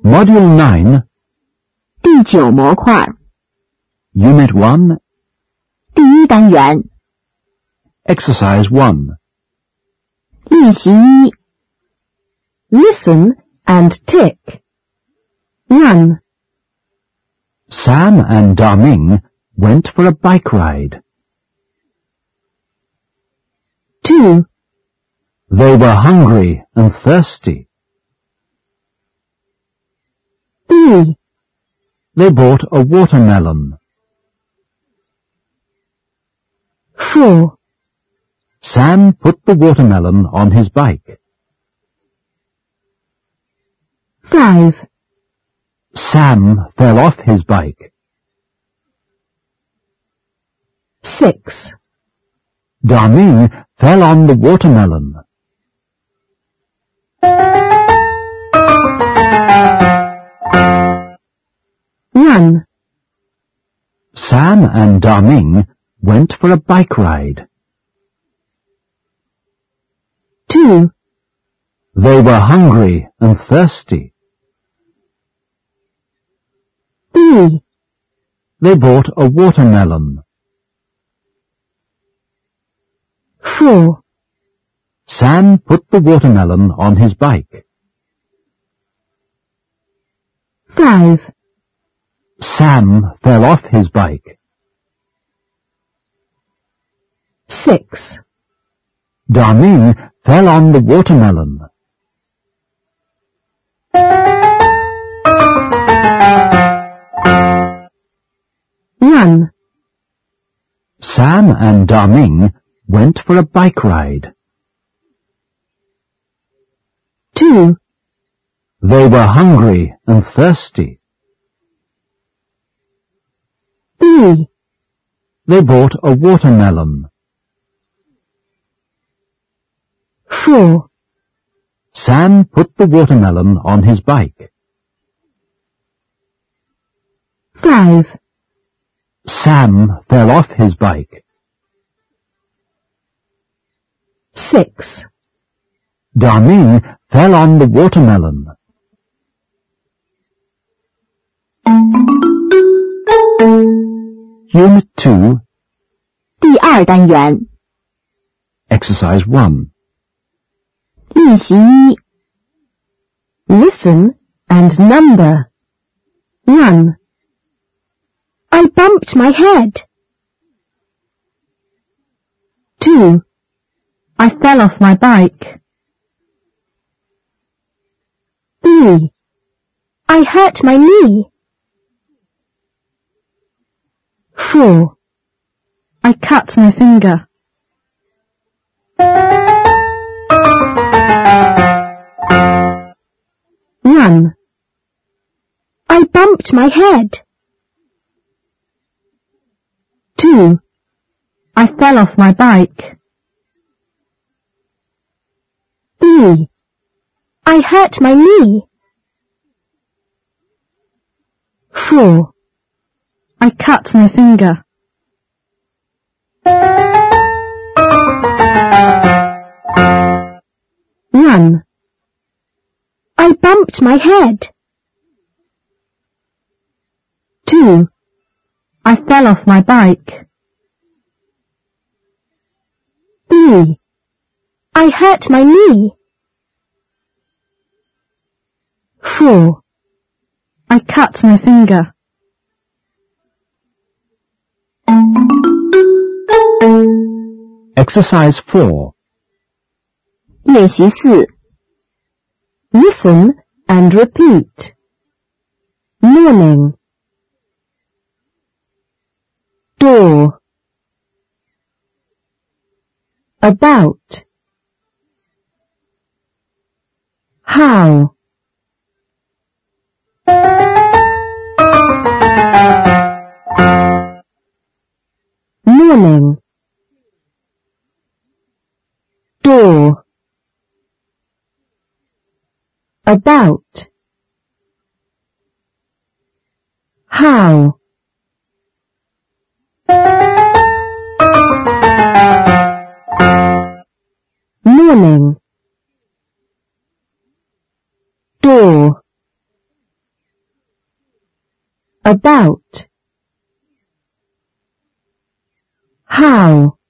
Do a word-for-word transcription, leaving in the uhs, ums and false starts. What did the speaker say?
Module nine, 第九模块 Unit one, 第一单元 Exercise one. 练习一 Listen and tick. one. Sam and Darming went for a bike ride. two. They were hungry and thirsty. three. They bought a watermelon. four. Sam put the watermelon on his bike. five. Sam fell off his bike. six. Darming fell on the watermelon. one. Sam and Darming went for a bike ride. two. They were hungry and thirsty. three. They bought a watermelon. four. Sam put the watermelon on his bike. five. Sam fell off his bike. six. Darming fell on the watermelon. one. Sam and Darming went for a bike ride. two. They were hungry and thirsty. three. They bought a watermelon. four. Sam put the watermelon on his bike. five. Sam fell off his bike. six. Darming fell on the watermelon. Unit two, 第二单元 Exercise one. 练习一 Listen and number. one. I bumped my head. two. I fell off my bike. three. I hurt my knee. four. I cut my finger. one. I bumped my head. two. I fell off my bike. three. I hurt my knee. four. I cut my finger. one. I bumped my head. two. I fell off my bike. three. I hurt my knee. four. I cut my finger. Exercise four. 练习四 Listen and repeat. Morning. Door. About. How. Morning. Door. About. How. Morning. Door. about. How?